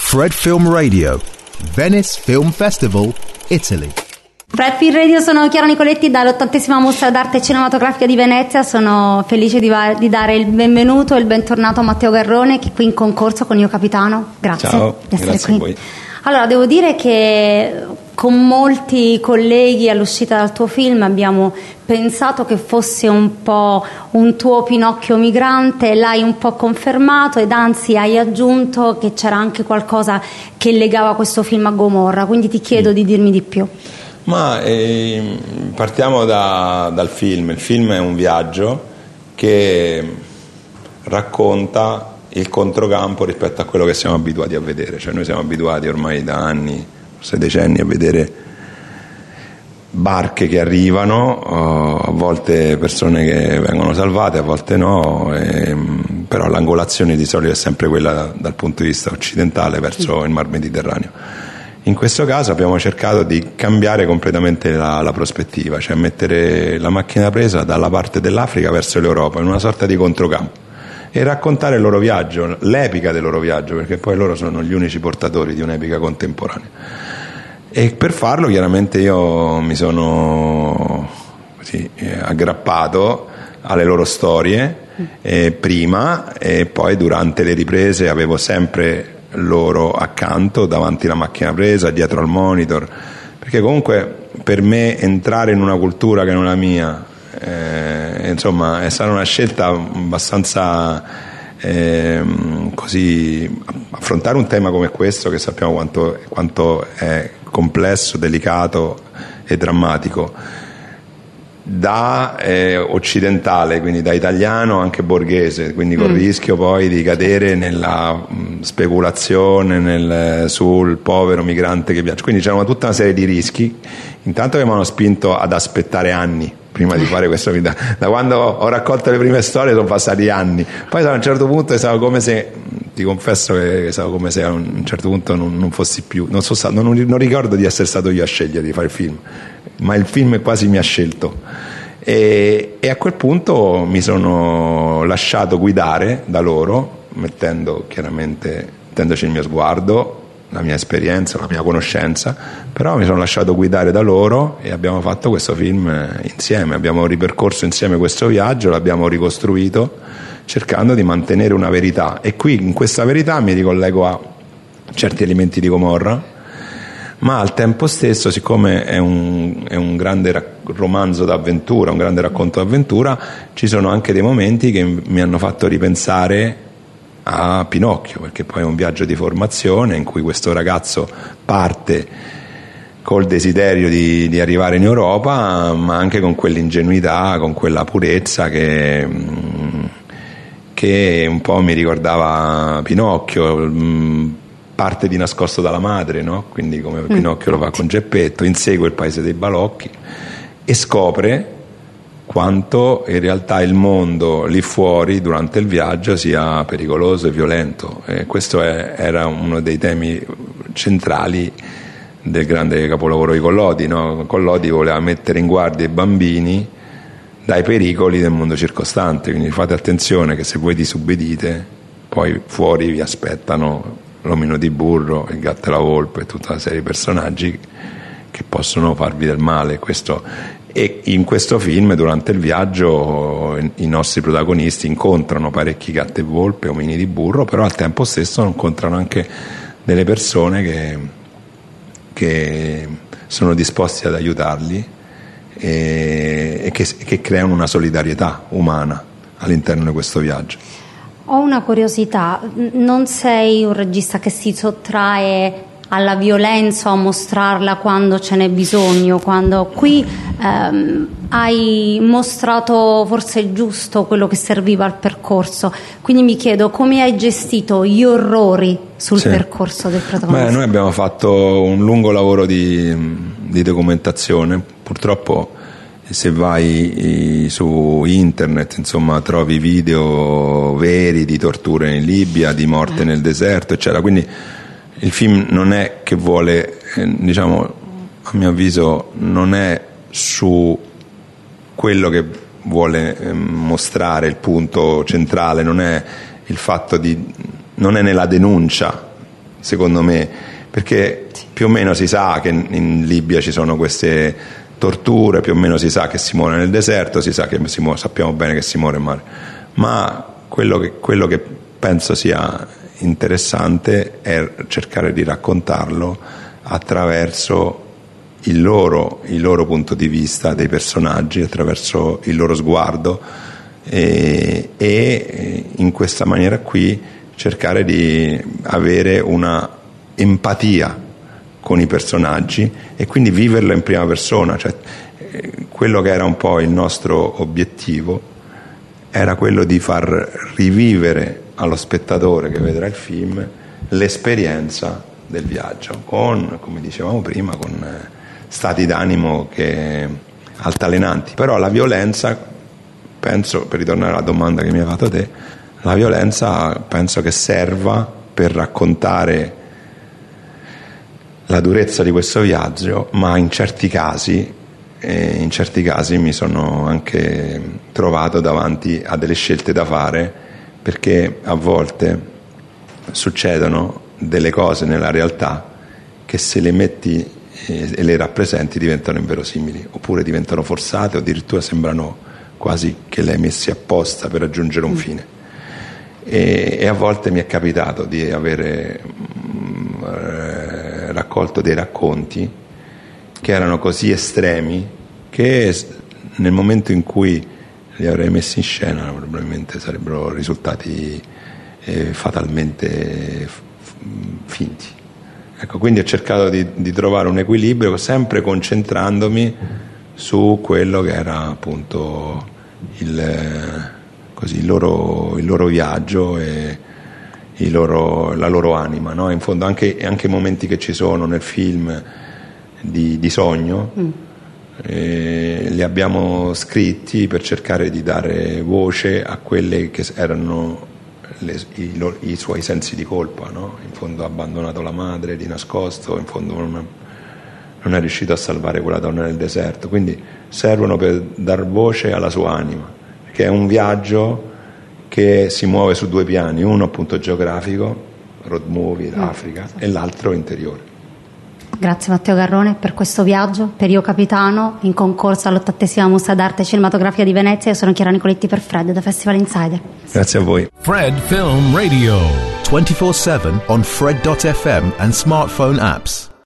Fred Film Radio, Venice Film Festival, Italy. Fred Film Radio, sono Chiara Nicoletti dall'80ª Mostra d'Arte Cinematografica di Venezia. Sono felice di dare il benvenuto e il bentornato a Matteo Garrone, che è qui in concorso con Io Capitano. Grazie. Ciao, di essere grazie qui. a voi. Allora, devo dire che con molti colleghi all'uscita dal tuo film abbiamo pensato che fosse un po' un tuo Pinocchio migrante, l'hai un po' confermato ed anzi hai aggiunto che c'era anche qualcosa che legava questo film a Gomorra, quindi ti chiedo di dirmi di più. Ma partiamo dal film. Il film è un viaggio che racconta il controcampo rispetto a quello che siamo abituati a vedere. Cioè noi siamo abituati ormai da anni, forse decenni, a vedere barche che arrivano, a volte persone che vengono salvate, a volte no, però l'angolazione di solito è sempre quella dal punto di vista occidentale verso il Mar Mediterraneo. In questo caso abbiamo cercato di cambiare completamente la prospettiva, cioè mettere la macchina presa dalla parte dell'Africa verso l'Europa in una sorta di controcampo e raccontare il loro viaggio, l'epica del loro viaggio, perché poi loro sono gli unici portatori di un'epica contemporanea. E per farlo chiaramente io mi sono aggrappato alle loro storie prima, e poi durante le riprese avevo sempre loro accanto, davanti alla macchina presa, dietro al monitor, perché comunque per me entrare in una cultura che non è la mia, insomma è stata una scelta abbastanza così. Affrontare un tema come questo, che sappiamo quanto è complesso, delicato e drammatico, da occidentale, quindi da italiano anche borghese, quindi col rischio poi di cadere nella speculazione sul povero migrante che viaggia. Quindi c'era tutta una serie di rischi, intanto che mi hanno spinto ad aspettare anni prima di fare questo video. Da quando ho raccolto le prime storie sono passati anni, poi a un certo punto è stato come se, ti confesso che è stato come se a un certo punto non fossi più, non ricordo di essere stato io a scegliere di fare il film, ma il film quasi mi ha scelto, e a quel punto mi sono lasciato guidare da loro, mettendoci il mio sguardo, la mia esperienza, la mia conoscenza, però mi sono lasciato guidare da loro e abbiamo fatto questo film insieme, abbiamo ripercorso insieme questo viaggio, l'abbiamo ricostruito cercando di mantenere una verità, e qui in questa verità mi ricollego a certi elementi di Gomorra, ma al tempo stesso, siccome è un grande romanzo d'avventura, un grande racconto d'avventura, ci sono anche dei momenti che mi hanno fatto ripensare a Pinocchio, perché poi è un viaggio di formazione in cui questo ragazzo parte col desiderio di arrivare in Europa, ma anche con quell'ingenuità, con quella purezza che un po' mi ricordava Pinocchio, parte di nascosto dalla madre, no? Quindi come Pinocchio lo fa con Geppetto, insegue il paese dei balocchi e scopre quanto in realtà il mondo lì fuori durante il viaggio sia pericoloso e violento, e questo era uno dei temi centrali del grande capolavoro di Collodi, no? Collodi voleva mettere in guardia i bambini dai pericoli del mondo circostante, quindi fate attenzione che se voi disobbedite poi fuori vi aspettano l'omino di burro, il gatto e la volpe, tutta una serie di personaggi che possono farvi del male. E in questo film, durante il viaggio, i nostri protagonisti incontrano parecchi gatti e volpe, omini di burro, però al tempo stesso incontrano anche delle persone che sono disposti ad aiutarli e che creano una solidarietà umana all'interno di questo viaggio. Ho una curiosità, non sei un regista che si sottrae alla violenza o a mostrarla quando ce n'è bisogno, quando qui hai mostrato forse il giusto, quello che serviva al percorso, quindi mi chiedo come hai gestito gli orrori sul percorso del protagonista. Noi abbiamo fatto un lungo lavoro di documentazione, purtroppo se vai su internet, insomma, trovi video veri di torture in Libia, di morte nel deserto, eccetera. Quindi il film non è che vuole, diciamo, a mio avviso, non è su quello che vuole mostrare, il punto centrale non è il fatto non è nella denuncia secondo me, perché più o meno si sa che in Libia ci sono queste torture, più o meno si sa che si muore nel deserto, si sa che sappiamo bene che si muore in mare, ma quello che penso sia interessante è cercare di raccontarlo attraverso il loro punto di vista dei personaggi, attraverso il loro sguardo, e in questa maniera qui cercare di avere una empatia con i personaggi e quindi viverlo in prima persona. Cioè, quello che era un po' il nostro obiettivo era quello di far rivivere allo spettatore che vedrà il film l'esperienza del viaggio, con, come dicevamo prima, con stati d'animo altalenanti. Però la violenza, penso, per ritornare alla domanda che mi hai fatto te, la violenza penso che serva per raccontare la durezza di questo viaggio, ma in certi casi mi sono anche trovato davanti a delle scelte da fare, perché a volte succedono delle cose nella realtà che se le metti e le rappresenti diventano inverosimili, oppure diventano forzate, o addirittura sembrano quasi che le hai messi apposta per raggiungere un fine. E a volte mi è capitato di avere raccolto dei racconti che erano così estremi che nel momento in cui li avrei messi in scena probabilmente sarebbero risultati fatalmente finti. Ecco, quindi ho cercato di trovare un equilibrio, sempre concentrandomi su quello che era appunto il loro viaggio e la loro anima, no? In fondo anche i momenti che ci sono nel film di sogno li abbiamo scritti per cercare di dare voce a quelle che erano i suoi sensi di colpa, no? In fondo ha abbandonato la madre di nascosto, in fondo non è riuscito a salvare quella donna nel deserto, quindi servono per dar voce alla sua anima, che è un viaggio che si muove su due piani, uno appunto geografico, road movie, l'Africa, e l'altro interiore. Grazie Matteo Garrone per questo viaggio, per Io Capitano, in concorso all'80ª Mostra d'Arte Cinematografica di Venezia. Io sono Chiara Nicoletti per Fred da Festival Insider. Grazie a voi. Fred Film Radio 24/7 on Fred.fm and smartphone apps.